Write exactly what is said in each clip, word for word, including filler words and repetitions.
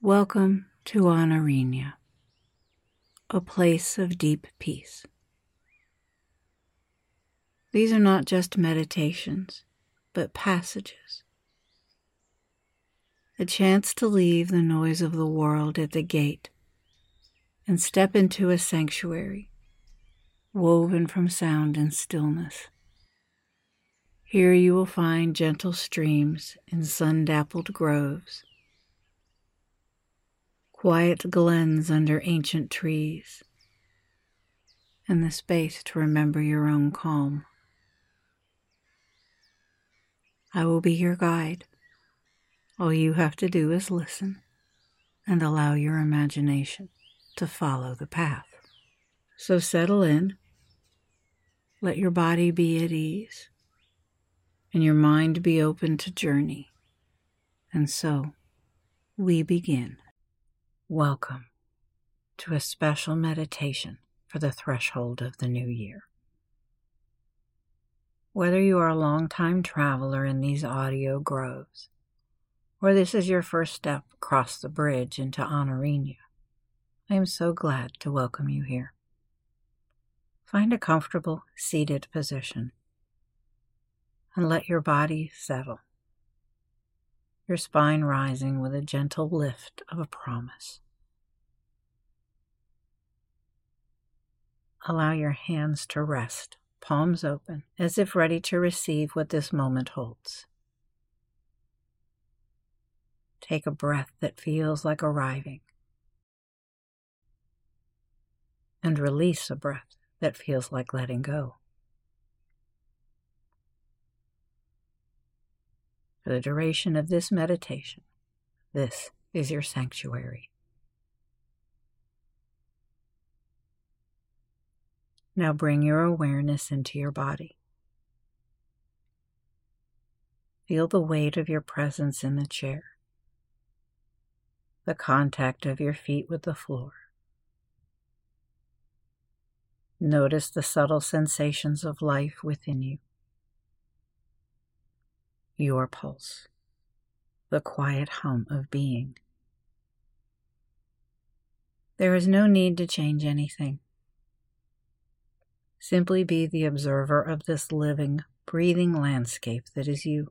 Welcome to Honorina, a place of deep peace. These are not just meditations, but passages. A chance to leave the noise of the world at the gate and step into a sanctuary woven from sound and stillness. Here you will find gentle streams in sun-dappled groves, quiet glens under ancient trees, and the space to remember your own calm. I will be your guide. All you have to do is listen and allow your imagination to follow the path. So settle in, let your body be at ease, and your mind be open to journey. And so we begin. Welcome to a special meditation for the threshold of the new year. Whether you are a long-time traveler in these audio groves, or this is your first step across the bridge into Honorina, I am so glad to welcome you here. Find a comfortable seated position and let your body settle, your spine rising with a gentle lift of a promise. Allow your hands to rest, palms open, as if ready to receive what this moment holds. Take a breath that feels like arriving, and release a breath that feels like letting go. For the duration of this meditation, this is your sanctuary. Now bring your awareness into your body. Feel the weight of your presence in the chair, the contact of your feet with the floor. Notice the subtle sensations of life within you. Your pulse, the quiet hum of being. There is no need to change anything. Simply be the observer of this living, breathing landscape that is you.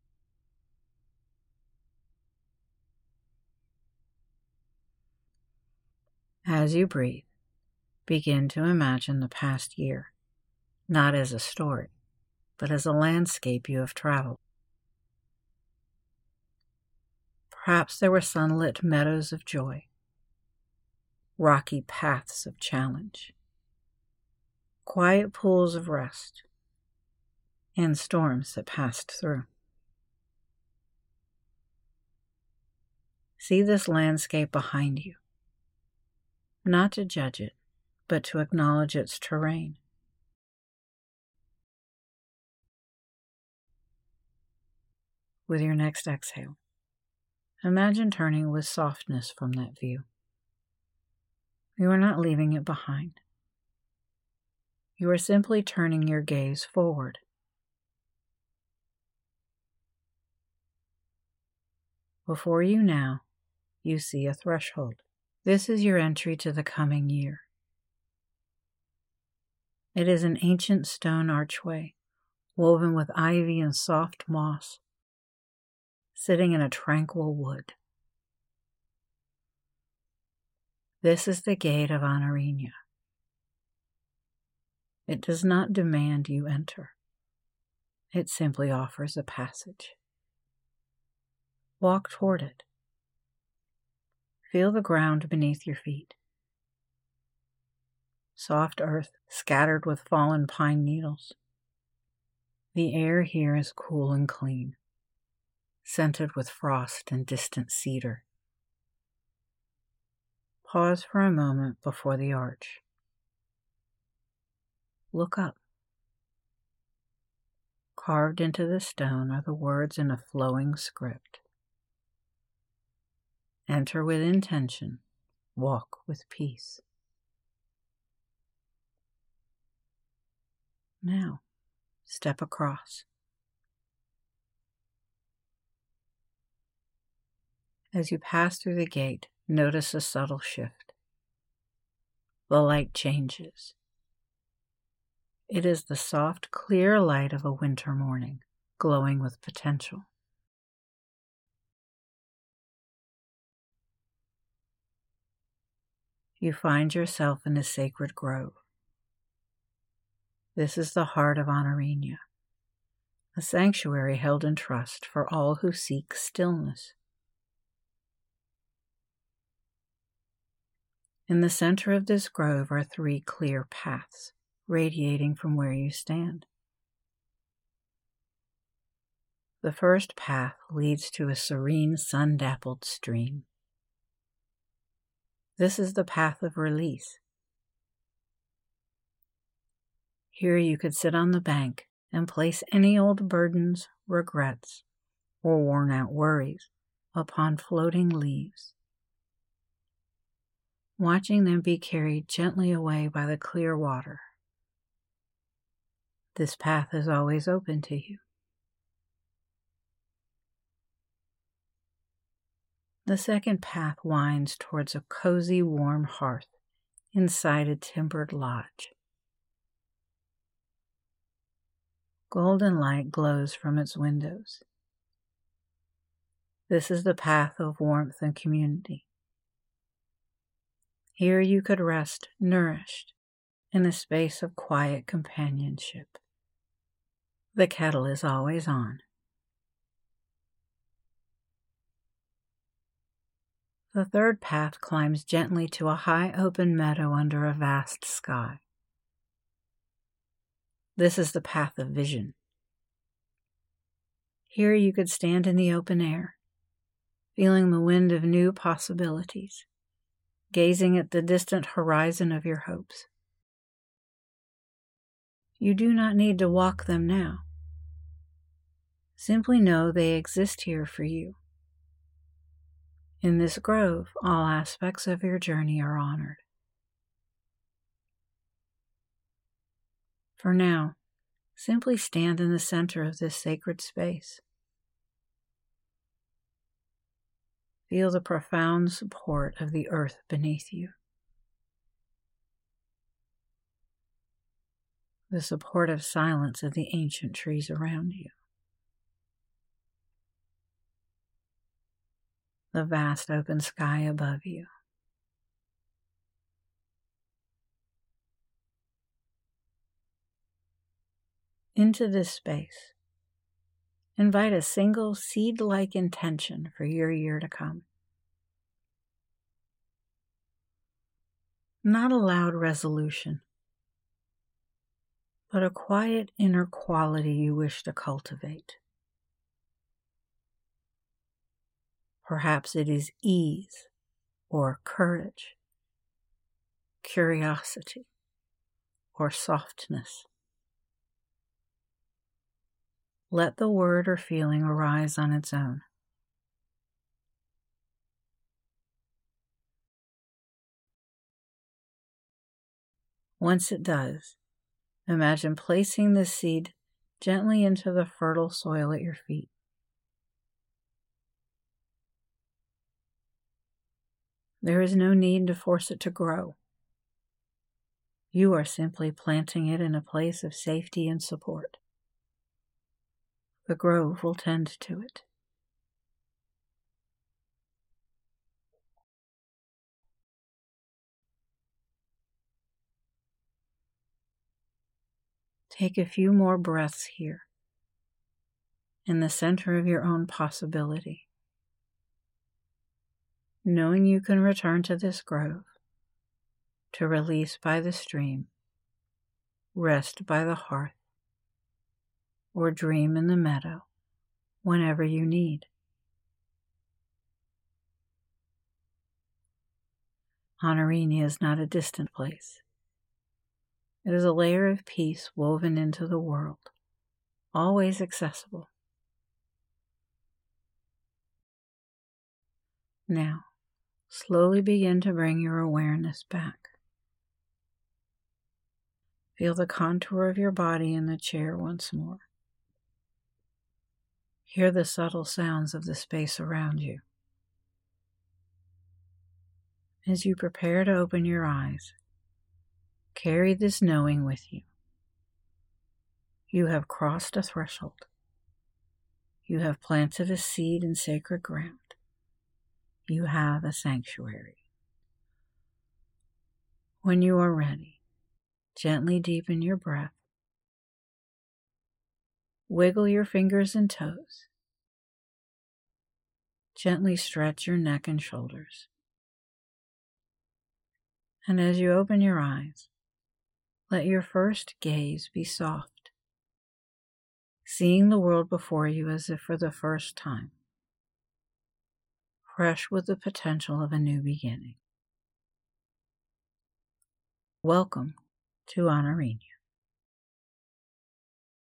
As you breathe, begin to imagine the past year, not as a story, but as a landscape you have traveled. Perhaps there were sunlit meadows of joy, rocky paths of challenge, quiet pools of rest, and storms that passed through. See this landscape behind you, not to judge it, but to acknowledge its terrain. With your next exhale, imagine turning with softness from that view. You are not leaving it behind. You are simply turning your gaze forward. Before you now, you see a threshold. This is your entry to the coming year. It is an ancient stone archway, woven with ivy and soft moss, sitting in a tranquil wood. This is the gate of Honorina. It does not demand you enter. It simply offers a passage. Walk toward it. Feel the ground beneath your feet. Soft earth scattered with fallen pine needles. The air here is cool and clean, scented with frost and distant cedar. Pause for a moment before the arch. Look up. Carved into the stone are the words in a flowing script. Enter with intention, walk with peace. Now, step across. As you pass through the gate, notice a subtle shift. The light changes. It is the soft, clear light of a winter morning, glowing with potential. You find yourself in a sacred grove. This is the heart of Honorinha, a sanctuary held in trust for all who seek stillness. In the center of this grove are three clear paths, radiating from where you stand. The first path leads to a serene, sun-dappled stream. This is the path of release. Here you could sit on the bank and place any old burdens, regrets, or worn-out worries upon floating leaves, watching them be carried gently away by the clear water. This path is always open to you. The second path winds towards a cozy, warm hearth inside a timbered lodge. Golden light glows from its windows. This is the path of warmth and community. Here you could rest nourished in a space of quiet companionship. The kettle is always on. The third path climbs gently to a high open meadow under a vast sky. This is the path of vision. Here you could stand in the open air, feeling the wind of new possibilities, gazing at the distant horizon of your hopes. You do not need to walk them now. Simply know they exist here for you. In this grove, all aspects of your journey are honored. For now, simply stand in the center of this sacred space. Feel the profound support of the earth beneath you. The supportive silence of the ancient trees around you. The vast open sky above you. Into this space, invite a single seed-like intention for your year to come. Not a loud resolution, but a quiet inner quality you wish to cultivate. Perhaps it is ease or courage, curiosity or softness. Let the word or feeling arise on its own. Once it does, imagine placing the seed gently into the fertile soil at your feet. There is no need to force it to grow. You are simply planting it in a place of safety and support. The grove will tend to it. Take a few more breaths here, in the center of your own possibility, knowing you can return to this grove, to release by the stream, rest by the hearth, or dream in the meadow whenever you need. Honorinha is not a distant place. It is a layer of peace woven into the world, always accessible. Now, slowly begin to bring your awareness back. Feel the contour of your body in the chair once more. Hear the subtle sounds of the space around you. As you prepare to open your eyes, carry this knowing with you. You have crossed a threshold. You have planted a seed in sacred ground. You have a sanctuary. When you are ready, gently deepen your breath. Wiggle your fingers and toes. Gently stretch your neck and shoulders. And as you open your eyes, let your first gaze be soft, seeing the world before you as if for the first time, fresh with the potential of a new beginning. Welcome to Honoring You.